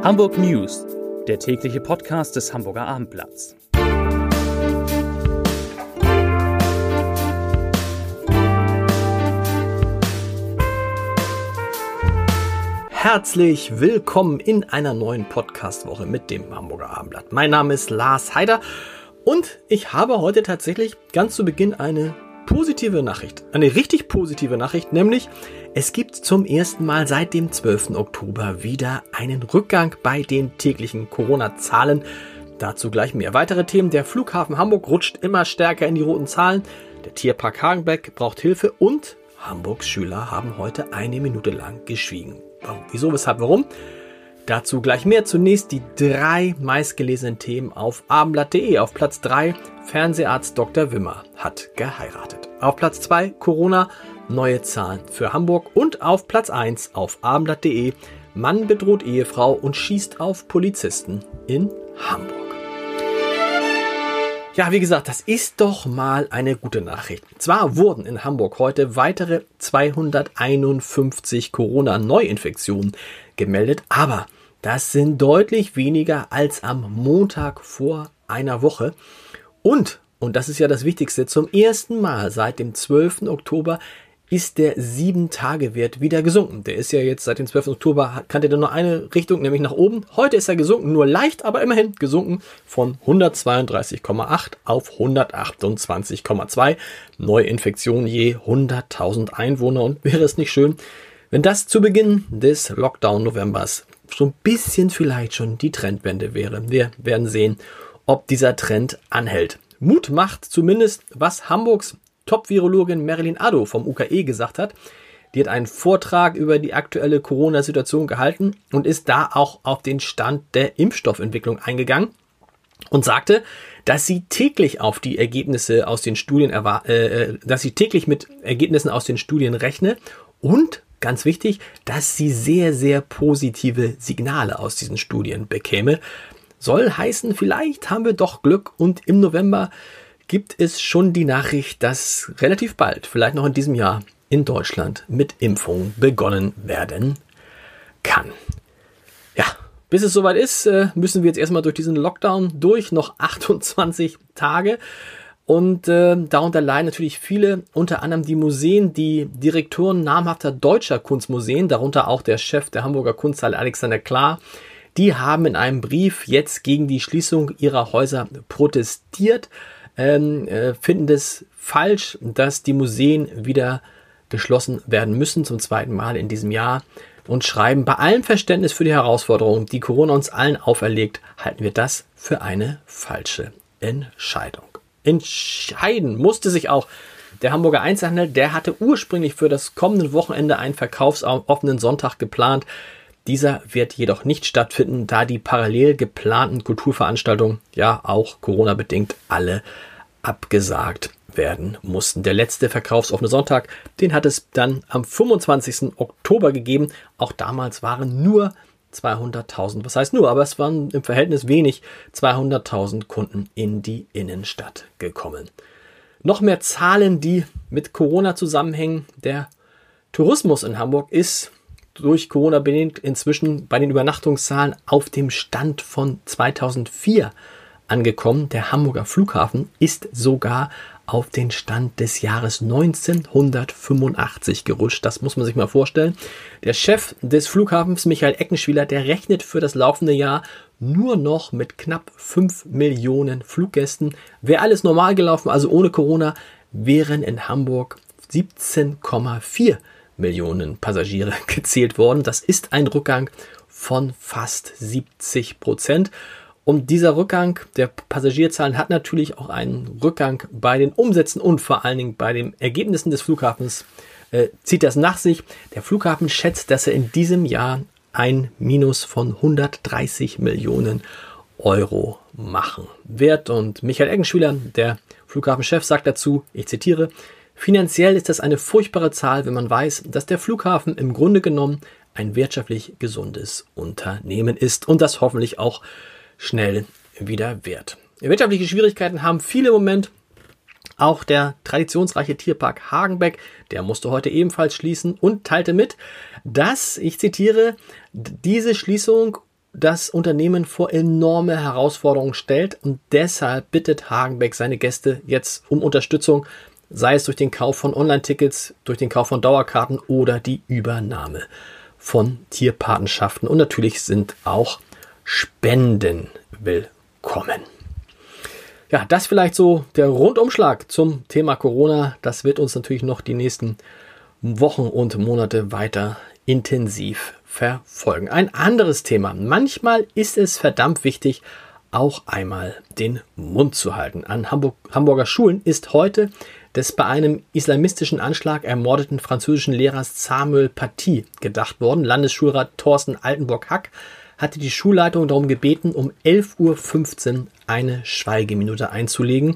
Hamburg News, der tägliche Podcast des Hamburger Abendblatts. Herzlich willkommen in einer neuen Podcast-Woche mit dem Hamburger Abendblatt. Mein Name ist Lars Heider und ich habe heute tatsächlich ganz zu Beginn eine positive Nachricht. Eine richtig positive Nachricht, nämlich es gibt zum ersten Mal seit dem 12. Oktober wieder einen Rückgang bei den täglichen Corona-Zahlen. Dazu gleich mehr. Weitere Themen: Der Flughafen Hamburg rutscht immer stärker in die roten Zahlen. Der Tierpark Hagenbeck braucht Hilfe und Hamburgs Schüler haben heute eine Minute lang geschwiegen. Wieso, weshalb, warum? Dazu gleich mehr. Zunächst die 3 meistgelesenen Themen auf abendblatt.de. Auf Platz 3, Fernseharzt Dr. Wimmer hat geheiratet. Auf Platz 2, Corona, neue Zahlen für Hamburg. Und auf Platz 1 auf abendblatt.de, Mann bedroht Ehefrau und schießt auf Polizisten in Hamburg. Ja, wie gesagt, das ist doch mal eine gute Nachricht. Zwar wurden in Hamburg heute weitere 251 Corona-Neuinfektionen gemeldet, aber das sind deutlich weniger als am Montag vor einer Woche. Und das ist ja das Wichtigste, zum ersten Mal seit dem 12. Oktober ist der 7-Tage-Wert wieder gesunken. Der ist ja jetzt seit dem 12. Oktober, kannte der nur eine Richtung, nämlich nach oben. Heute ist er gesunken, nur leicht, aber immerhin gesunken von 132,8 auf 128,2 Neuinfektionen je 100.000 Einwohner. Und wäre es nicht schön, wenn das zu Beginn des Lockdown-Novembers so ein bisschen vielleicht schon die Trendwende wäre. Wir werden sehen, ob dieser Trend anhält. Mut macht zumindest, was Hamburgs Top-Virologin Marilyn Addo vom UKE gesagt hat. Die hat einen Vortrag über die aktuelle Corona-Situation gehalten und ist da auch auf den Stand der Impfstoffentwicklung eingegangen und sagte, dass sie täglich auf die Ergebnisse aus den Studien dass sie täglich mit Ergebnissen aus den Studien rechne und ganz wichtig, dass sie sehr, sehr positive Signale aus diesen Studien bekäme. Soll heißen, vielleicht haben wir doch Glück und im November gibt es schon die Nachricht, dass relativ bald, vielleicht noch in diesem Jahr, in Deutschland mit Impfungen begonnen werden kann. Ja, bis es soweit ist, müssen wir jetzt erstmal durch diesen Lockdown durch, noch 28 Tage. Und darunter leiden natürlich viele, unter anderem die Museen, die Direktoren namhafter deutscher Kunstmuseen, darunter auch der Chef der Hamburger Kunsthalle Alexander Klar. Die haben in einem Brief jetzt gegen die Schließung ihrer Häuser protestiert, finden es falsch, dass die Museen wieder geschlossen werden müssen zum 2. Mal in diesem Jahr und schreiben: Bei allem Verständnis für die Herausforderungen, die Corona uns allen auferlegt, halten wir das für eine falsche Entscheidung. Entscheiden musste sich auch der Hamburger Einzelhandel. Der hatte ursprünglich für das kommende Wochenende einen verkaufsoffenen Sonntag geplant. Dieser wird jedoch nicht stattfinden, da die parallel geplanten Kulturveranstaltungen ja auch Corona-bedingt alle abgesagt werden mussten. Der letzte verkaufsoffene Sonntag, den hat es dann am 25. Oktober gegeben. Auch damals waren nur 200.000, was heißt nur, aber es waren im Verhältnis wenig, 200.000 Kunden in die Innenstadt gekommen. Noch mehr Zahlen, die mit Corona zusammenhängen. Der Tourismus in Hamburg ist durch Corona bedingt inzwischen bei den Übernachtungszahlen auf dem Stand von 2004 angekommen. Der Hamburger Flughafen ist sogar auf den Stand des Jahres 1985 gerutscht. Das muss man sich mal vorstellen. Der Chef des Flughafens, Michael Eckenschwiler, der rechnet für das laufende Jahr nur noch mit knapp 5 Millionen Fluggästen. Wäre alles normal gelaufen, also ohne Corona, wären in Hamburg 17,4 Millionen Passagiere gezählt worden. Das ist ein Rückgang von fast 70%. Und dieser Rückgang der Passagierzahlen hat natürlich auch einen Rückgang bei den Umsätzen und vor allen Dingen bei den Ergebnissen des Flughafens, zieht das nach sich. Der Flughafen schätzt, dass er in diesem Jahr ein Minus von 130 Millionen Euro machen wird. Und Michael Eckenschwiler, der Flughafenchef, sagt dazu, ich zitiere: Finanziell ist das eine furchtbare Zahl, wenn man weiß, dass der Flughafen im Grunde genommen ein wirtschaftlich gesundes Unternehmen ist und das hoffentlich auch schnell wieder wird. Wirtschaftliche Schwierigkeiten haben viele im Moment. Auch der traditionsreiche Tierpark Hagenbeck, der musste heute ebenfalls schließen und teilte mit, dass, ich zitiere, diese Schließung das Unternehmen vor enorme Herausforderungen stellt und deshalb bittet Hagenbeck seine Gäste jetzt um Unterstützung, sei es durch den Kauf von Online-Tickets, durch den Kauf von Dauerkarten oder die Übernahme von Tierpatenschaften. Und natürlich sind auch Spenden willkommen. Ja, das vielleicht so der Rundumschlag zum Thema Corona. Das wird uns natürlich noch die nächsten Wochen und Monate weiter intensiv verfolgen. Ein anderes Thema. Manchmal ist es verdammt wichtig, auch einmal den Mund zu halten. An Hamburger Schulen ist heute des bei einem islamistischen Anschlag ermordeten französischen Lehrers Samuel Paty gedacht worden. Landesschulrat Thorsten Altenburg-Hack hatte die Schulleitung darum gebeten, um 11:15 Uhr eine Schweigeminute einzulegen.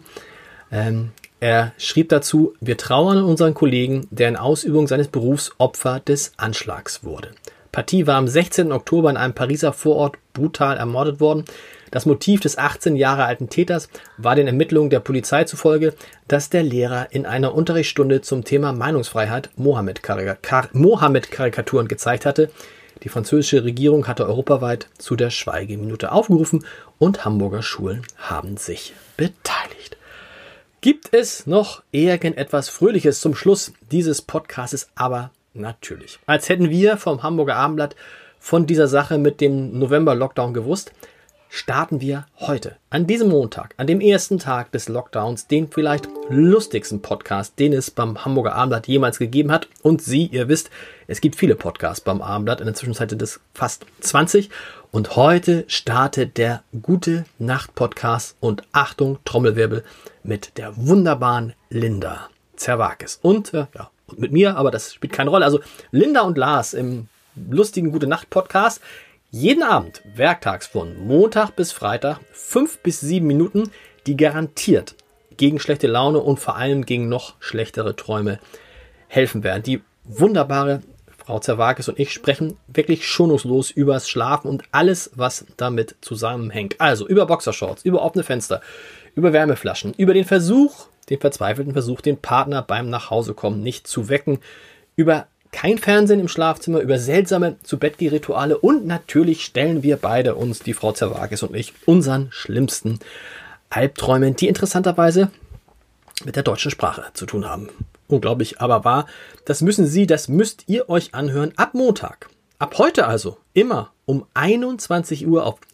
Er schrieb dazu: Wir trauern an unseren Kollegen, der in Ausübung seines Berufs Opfer des Anschlags wurde. Paty war am 16. Oktober in einem Pariser Vorort brutal ermordet worden. Das Motiv des 18 Jahre alten Täters war den Ermittlungen der Polizei zufolge, dass der Lehrer in einer Unterrichtsstunde zum Thema Meinungsfreiheit Mohammed-Karikaturen gezeigt hatte. Die französische Regierung hatte europaweit zu der Schweigeminute aufgerufen und Hamburger Schulen haben sich beteiligt. Gibt es noch irgendetwas Fröhliches zum Schluss dieses Podcasts? Aber natürlich. Als hätten wir vom Hamburger Abendblatt von dieser Sache mit dem November-Lockdown gewusst, starten wir heute, an diesem Montag, an dem ersten Tag des Lockdowns, den vielleicht lustigsten Podcast, den es beim Hamburger Abendblatt jemals gegeben hat. Und ihr wisst, es gibt viele Podcasts beim Abendblatt, in der Zwischenzeit sind es fast 20. Und heute startet der Gute-Nacht-Podcast und Achtung, Trommelwirbel, mit der wunderbaren Linda Zerwakis. Und mit mir, aber das spielt keine Rolle. Also Linda und Lars im lustigen Gute-Nacht-Podcast. Jeden Abend, werktags von Montag bis Freitag, 5 bis 7 Minuten, die garantiert gegen schlechte Laune und vor allem gegen noch schlechtere Träume helfen werden. Die wunderbare Frau Zerwakis und ich sprechen wirklich schonungslos übers Schlafen und alles, was damit zusammenhängt. Also über Boxershorts, über offene Fenster, über Wärmeflaschen, über den verzweifelten Versuch, den Partner beim Nachhausekommen nicht zu wecken, über kein Fernsehen im Schlafzimmer, über seltsame Zu-Bett-Geh-Rituale und natürlich stellen wir beide uns, die Frau Zerwakis und ich, unseren schlimmsten Albträumen, die interessanterweise mit der deutschen Sprache zu tun haben. Unglaublich, aber wahr. Das müsst ihr euch anhören ab Montag. Ab heute also, immer um 21 Uhr auf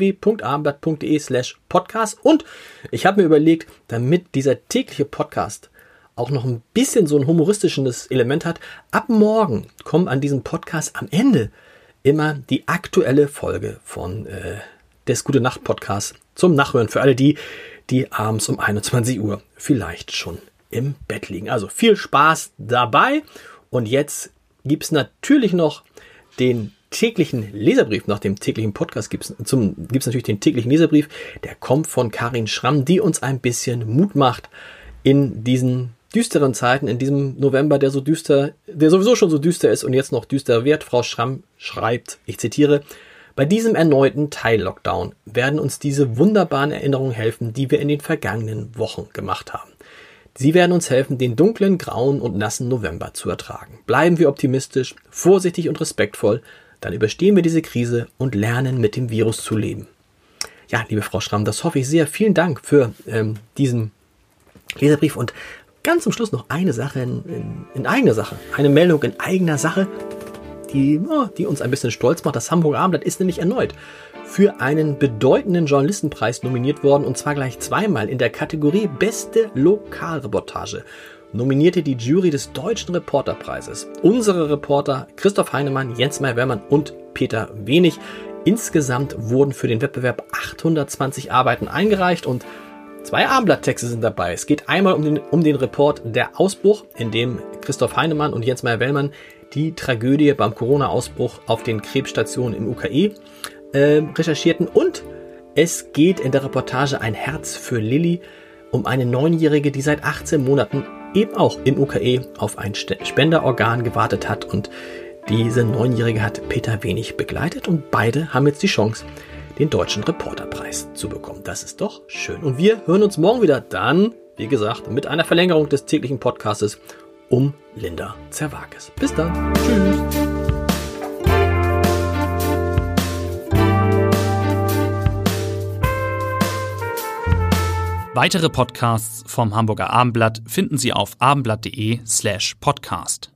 www.abendblatt.de/podcast. Und ich habe mir überlegt, damit dieser tägliche Podcast auch noch ein bisschen so ein humoristisches Element hat, ab morgen kommt an diesem Podcast am Ende immer die aktuelle Folge von des Gute-Nacht-Podcasts zum Nachhören für alle die abends um 21 Uhr vielleicht schon im Bett liegen. Also viel Spaß dabei und jetzt gibt es natürlich noch den täglichen Leserbrief. Nach dem täglichen Podcast gibt's natürlich den täglichen Leserbrief, der kommt von Karin Schramm, die uns ein bisschen Mut macht in diesen düsteren Zeiten, in diesem November, der sowieso schon so düster ist und jetzt noch düster wird. Frau Schramm schreibt, ich zitiere: Bei diesem erneuten Teil-Lockdown werden uns diese wunderbaren Erinnerungen helfen, die wir in den vergangenen Wochen gemacht haben. Sie werden uns helfen, den dunklen, grauen und nassen November zu ertragen. Bleiben wir optimistisch, vorsichtig und respektvoll, dann überstehen wir diese Krise und lernen, mit dem Virus zu leben. Ja, liebe Frau Schramm, das hoffe ich sehr. Vielen Dank für diesen Leserbrief und ganz zum Schluss noch eine Sache in eigener Sache. Eine Meldung in eigener Sache, die uns ein bisschen stolz macht. Das Hamburger Abendblatt ist nämlich erneut für einen bedeutenden Journalistenpreis nominiert worden. Und zwar gleich zweimal in der Kategorie Beste Lokalreportage. Nominierte die Jury des Deutschen Reporterpreises unsere Reporter Christoph Heinemann, Jens Meyer-Wellmann und Peter Wenig. Insgesamt wurden für den Wettbewerb 820 Arbeiten eingereicht und 2 Abendblatttexte sind dabei. Es geht einmal um den Report Der Ausbruch, in dem Christoph Heinemann und Jens Meyer-Wellmann die Tragödie beim Corona-Ausbruch auf den Krebsstationen im UKE recherchierten. Und es geht in der Reportage Ein Herz für Lilly um eine 9-Jährige, die seit 18 Monaten eben auch im UKE auf ein Spenderorgan gewartet hat. Und diese 9-Jährige hat Peter Wenig begleitet und beide haben jetzt die Chance, den Deutschen Reporterpreis zu bekommen. Das ist doch schön. Und wir hören uns morgen wieder dann, wie gesagt, mit einer Verlängerung des täglichen Podcastes um Linda Zerwakis. Bis dann. Tschüss. Weitere Podcasts vom Hamburger Abendblatt finden Sie auf abendblatt.de/podcast.